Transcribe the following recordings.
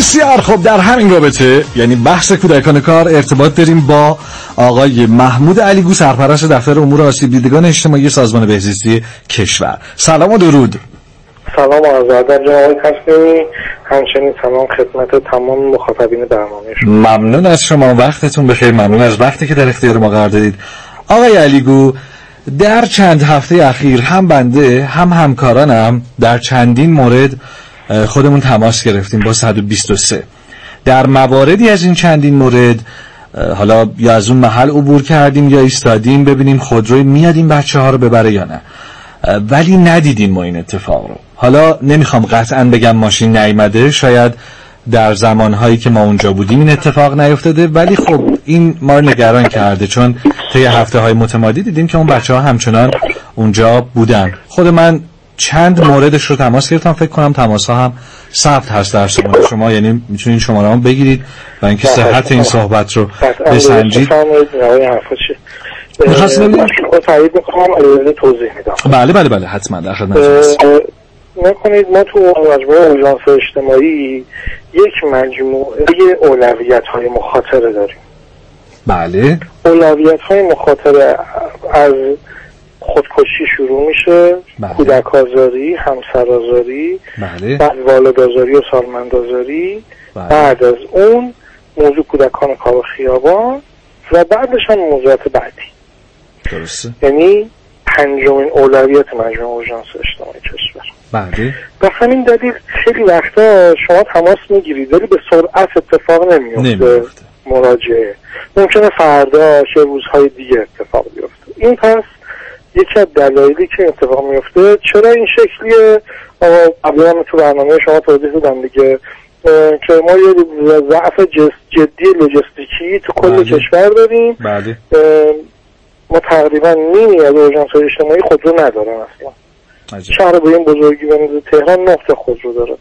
بسیار خوب. در همین رابطه یعنی بحث کودکان کار ارتباط داریم با آقای محمود علیگو، سرپرست دفتر امور آسیب دیدگان اجتماعی سازمان بهزیستی کشور. سلام و درود. سلام و عرض ادب جناب آقای تسلیمی، همچنین سلام خدمت تمام مخاطبین برنامه شما. ممنون از شما، وقتتون بخیر، ممنون از وقتی که در اختیار ما قرار دادید. آقای علیگو، در چند هفته اخیر هم بنده هم همکارانم در چندین مورد خودمون تماس گرفتیم با 123. در مواردی از این چندین مورد حالا یا از اون محل عبور کردیم یا ایستادیم ببینیم خودروی میاد این بچه‌ها رو ببره یا نه، ولی ندیدیم ما این اتفاق رو. حالا نمیخوام قطعا بگم ماشین نیامده، شاید در زمانهایی که ما اونجا بودیم این اتفاق نیفتاده، ولی خب این ما رو نگران کرده، چون طی هفته‌های متمادی دیدیم که اون بچه‌ها همچنان اونجا بودن. خود من چند موردش رو تماس گرفتم، فکر کنم تماس‌ها هم ثبت هست در شماره شما، یعنی میتونید شماره‌مو بگیرید و اینکه صحت این صحبت رو بسنجید. می‌خواستم ببینم تایید می‌کنم، توضیح میدم. بله حتما در خدمتتون هستم. نکنید ما تو مجموعه اورژانس اجتماعی یک مجموعه اولویت‌های مخاطره داریم. بله. اولویت‌های مخاطره از خودکشی شروع میشه، کودک آزاری، همسر آزاری، بعد والد آزاری و سالمند آزاری، بعد از اون موضوع کودکان کار و خیابان و بعدش هم موضوعات بعدی. درسته. یعنی پنجمین اولویت مجموعه اورژانس اجتماعی کشور. بله. به همین دلیل خیلی وقتا شما تماس میگیرید ولی به سرعت اتفاق نمیفته مراجعه. ممکنه فردا چه روزهای دیگه اتفاق بیفته. این پس یکی از دلایلی که اتفاق میفته چرا این شکلیه. قبلا تو برنامه شما توضیح دادم دیگه که ما یه ضعف جدی لوجستیکی تو کل کشور داریم. بله. ما تقریبا نیمی از اورژانس‌های اجتماعی خودرو ندارن اصلا. شهر به این بزرگی بنظر تهران نقطه خودرو داره.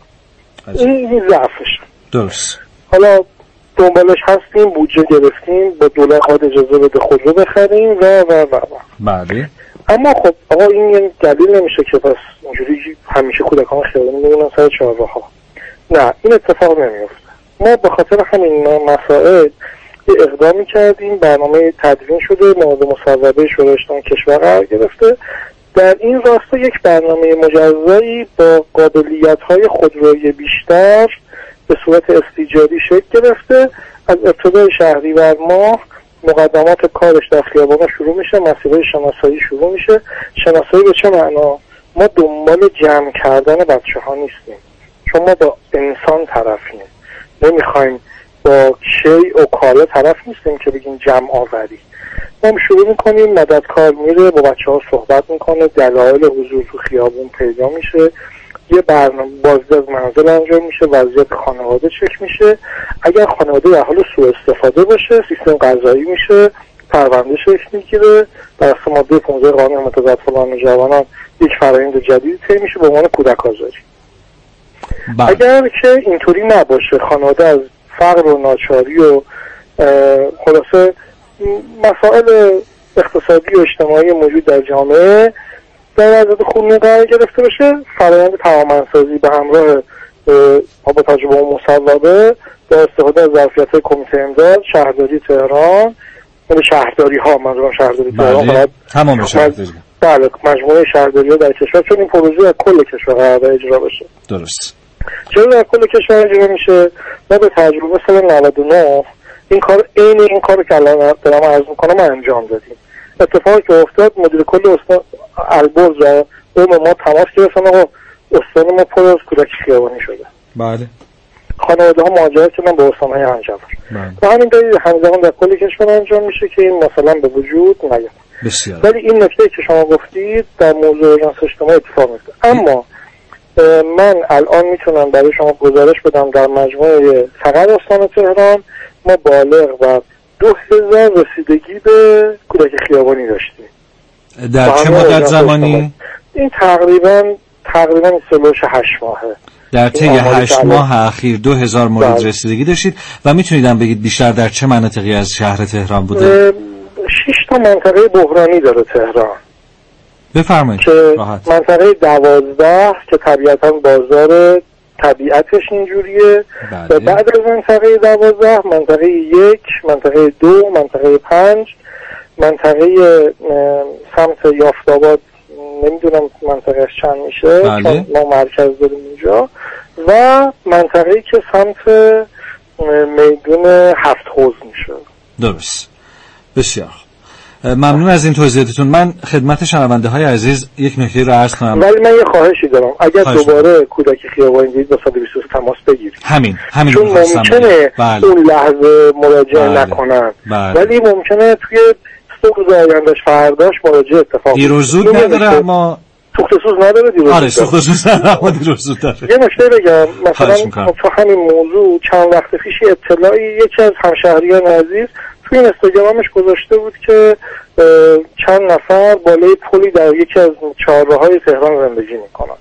این ضعفش. درست. حالا دنبالش هستیم، بودجه گرفتیم، با دولت خواهد اجازه بده خودرو بخریم و بله. اما خب آقا این یعنی دلیل نمیشه که پس اینجوری همیشه کودکان خیابانی میمونن سر چهارراه‌ها. نه، این اتفاق نمیفته. ما به خاطر همین مسائل یه اقدامی کردیم، برنامه تدوین شده، مورد مصوبه شورای اسلامی کشور قرار گرفته. در این راستا یک برنامه مجزایی با قابلیت‌های خودرویی بیشتر به صورت استیجاری شکل گرفته. از ابتدای شهریور ماه مقدمات کارش در خیابانا شروع میشه، مسیرهای شناسایی شروع میشه. شناسایی به چه معنا؟ ما دنبال جمع کردن بچه‌ها نیستیم، چون ما با انسان طرفیم، نمیخوایم با شیء و کالا طرف نیستیم که بگیم جمع آوری. ما شروع میکنیم، مددکار میره با بچه‌ها صحبت میکنه، دلایل حضور تو خیابون پیدا میشه، یه برنامه بازدید از منزل انجام میشه، وضعیت خانواده چک میشه. اگر خانواده در حال سوء استفاده باشه سیستم قضایی میشه، پرونده شکل میگیره، در اساس ماده 15 قانون متضاد فلان جوانان یک فرآیند جدید طی میشه به عنوان کودک آزاری. اگر که اینطوری نباشه، خانواده از فقر و ناچاری و خلاصه مسائل اقتصادی و اجتماعی موجود در جامعه در وضعیت خونی قرار گرفته بشه، فرآیند توانمندسازی به همراه با توجه به اون مصوبه با استفاده از ظرفیت‌های کمیته امداد شهرداری تهران، یعنی شهرداری ها، منظورم شهرداری تهران، تمام شهرداری، بله، مجموعه شهرداری‌ها در کشور، چون این پروژه از کل کشور قرار اجرا بشه. درست. چرا در کل کشور اجرا میشه؟ ما به تجربه سال 99 این کار که الان دارم عرض میکنم انجام دادیم. اتفاقی که افتاد، مدیر کل استان البرز و ما تماس گرفتن و استان ما پر از کودک خیابانی شده. بله. خانواده ها مهاجرت کردن به استان‌های همجوار. و همین دلیل همزمان در کل کشور انجام میشه که این مثلا به وجود نیاد. بسیار. ولی این نکته که شما گفتید در موضوع اورژانس اجتماعی اتفاق میفته. اما من الان میتونم برای شما گزارش بدم در مجموعه فقط استان تهران ما بالغ بر 2000 رسیدگی به کودک خیابانی داشتیم. در چه مدت زمانی؟ این تقریبا سلوش 8 ماهه. در طی 8 ماه اخیر 2000 مورد رسیدگی داشتید و میتونیدم بگید بیشتر در چه مناطقی از شهر تهران بوده؟ 6 تا منطقه بحرانی داره تهران. بفرمایید. منطقه 12 که طبیعتاً بازار طبیعتش اینجوریه. بله. بعد از منطقه 12 منطقه 1 منطقه 2 منطقه 5 منطقه سمت یافت‌آباد نمیدونم منطقه چند میشه. بله. چون ما مرکز داریم اینجا و منطقه‌ای که سمت میدون 7 حوض میشه. درست. بسیار ممنون از این توضیحاتتون. من خدمت شنونده های عزیز یک نکته رو عرض کنم. ولی من یه خواهشی دارم، اگر دوباره کودک خیابانی دید با 123 تماس بگیرید. همین چون ممکنه اون لحظه مراجعه نکنن. ولی ممکنه توی سوق آیندهش فرداش مراجعه اتفاق دیر و زود نداره، اما سوخت سوز نداره. آره سوخت سوز نداره اما دیر و زود داره. یه نکته بگم، مثلا تو همین موضوع چند وقت پیش اطلاعی یکی از همشهریان عزیز توی اینستاگرامش گذاشته بود که چند نفر بالای پلی در یکی از چهارراه‌های تهران زندگی میکنن.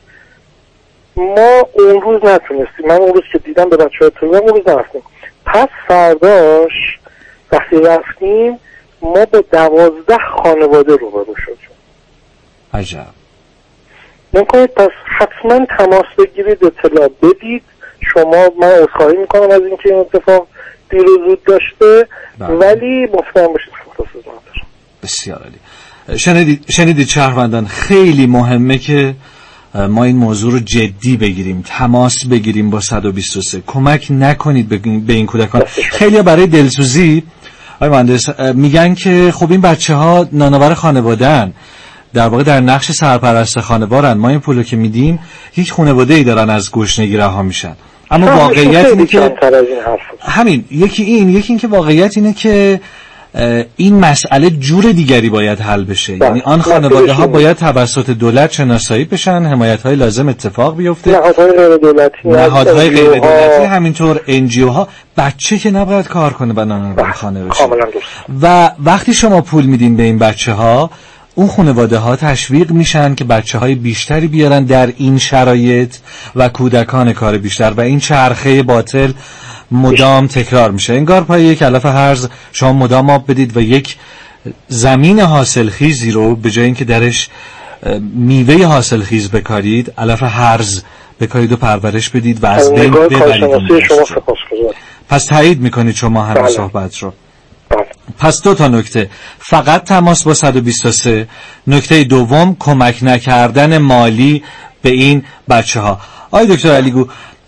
ما اون روز نتونستیم، من اون روز که دیدم به بچه‌ها اطلاع اون روز نرفتیم. پس فرداش وقتی رفتیم ما با 12 خانواده روبرو شدیم. عجب. نمی‌کنید پس حتما تماس بگیرید، اطلاع بدید. شما من عذرخواهی میکنم از اینکه این اتفاق دیر و زود داشته. ولی مطمئن باشید خصوص نداره. بسیار عالی. شنیدید شهروندان، خیلی مهمه که ما این موضوع رو جدی بگیریم، تماس بگیریم با 123. کمک نکنید به این کودکان. خیلی برای دلسوزی آقای مهندس میگن که خب این بچه‌ها نانآور خانواده‌ان، در واقع در نقش سرپرست خانوارن، ما این پولو که میدیم یک خانواده‌ای دارن از گشنگی رها میشن. اما واقعیت اینه که همین یکی این که واقعیت اینه که این مسئله جور دیگری باید حل بشه. یعنی آن خانواده ها باید توسط دولت شناسایی بشن، حمایت های لازم اتفاق بیفته، نهادهای غیر دولتی همینطور NGO ها. بچه که نباید کار کنه بنابراین خانه بشه. و وقتی شما پول میدین به این بچه ها، اون خانواده ها تشویق میشن که بچه های بیشتری بیارن در این شرایط و کودکان کار بیشتر، و این چرخه باطل مدام تکرار میشه. انگار پای یک علف هرز شما مدام آب بدید و یک زمین حاصلخیزی رو به جای اینکه درش میوه حاصلخیز بکارید، علف هرز بکارید و پرورش بدید و از بین ببرید. پس تایید میکنید شما همین صحبت رو. پس 2 تا نکته: فقط تماس با 123. نکته دوم کمک نکردن مالی به این بچه ها. آقای دکتر علیگو،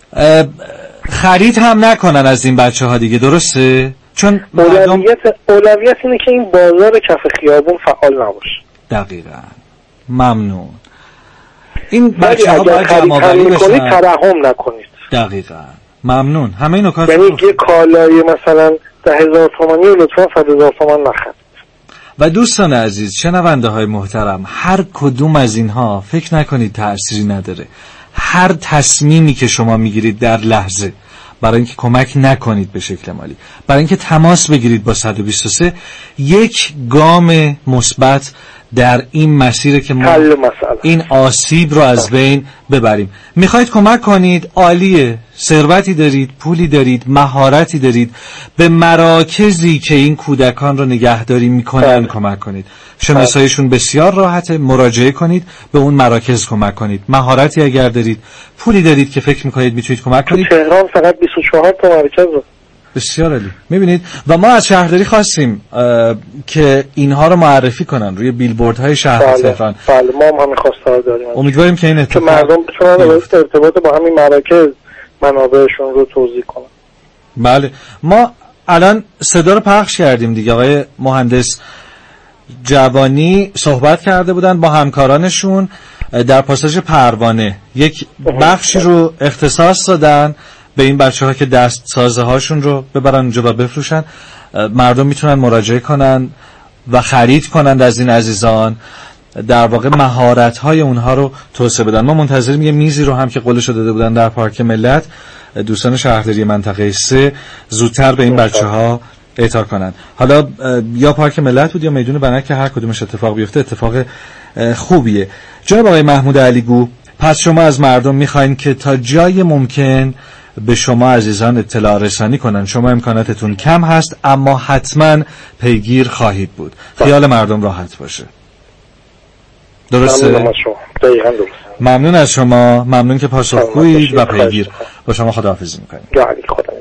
خرید هم نکنن از این بچه ها دیگه، درسته؟ چون اولویت اینه که این بازار کف خیابون فعال نباشه. دقیقاً. ممنون. این بچه ها باید جمع‌آوری بشن. ترحم نکنید. دقیقاً. ممنون. همه این نکات. یعنی یه کالای مثلا 10,000 تومانی لطفا 100,000 تومان نخرید. و دوستان عزیز، شنونده های محترم، هر کدوم از اینها فکر نکنید تأثیری نداره. هر تصمیمی که شما میگیرید در لحظه برای اینکه کمک نکنید به شکل مالی، برای اینکه تماس بگیرید با 123، یک گام مثبت در این مسیر که ما این آسیب رو از بین ببریم. میخواید کمک کنید، عالیه. ثروتی دارید، پولی دارید، مهارتی دارید، به مراکزی که این کودکان رو نگهداری میکنن کمک کنید. شناساییشون بسیار راحته، مراجعه کنید به اون مراکز، کمک کنید. مهارتی اگر دارید، پولی دارید که فکر میکنید میتونید کمک کنید. تهران فقط 24 تا مرکز. بسیار عالی. میبینید، و ما از شهرداری خواستیم که اینها رو معرفی کنن روی بیلبوردهای شهر تهران. بله، ما هم همین خواسته داریم. امیدواریم که این اتفاق مردم بتونن ارتباط با همین مراکز منابعشون رو توضیح کنن. بله، ما الان صدا رو پخش کردیم دیگه. آقای مهندس جوانی صحبت کرده بودن با همکارانشون در پاساژ پروانه، یک بخشی رو اختصاص دادن به این بچه‌ها که دست سازه هاشون رو ببرن اونجا و بفروشن. مردم میتونن مراجعه کنن و خرید کنند از این عزیزان، در واقع مهارت‌های اونها رو توسعه بدن. ما منتظریم یه میزی رو هم که قولش داده بودن در پارک ملت، دوستان شهرداری منطقه 3 زودتر به این بچه‌ها اعطا کنن. حالا یا پارک ملت بود یا میدون بنک، که هر کدومش اتفاق بیفته اتفاق خوبیه. جناب آقای محمود علیگو، پس شما از مردم میخواین که تا جای ممکن به شما عزیزان اطلاع رسانی کنن. شما امکاناتتون کم هست اما حتما پیگیر خواهید بود. خیال مردم راحت باشه. درسته؟ دقیقاً درسته. ممنون از شما، ممنون که پاسخگویید و پیگیر. با شما خداحافظی میکنیم.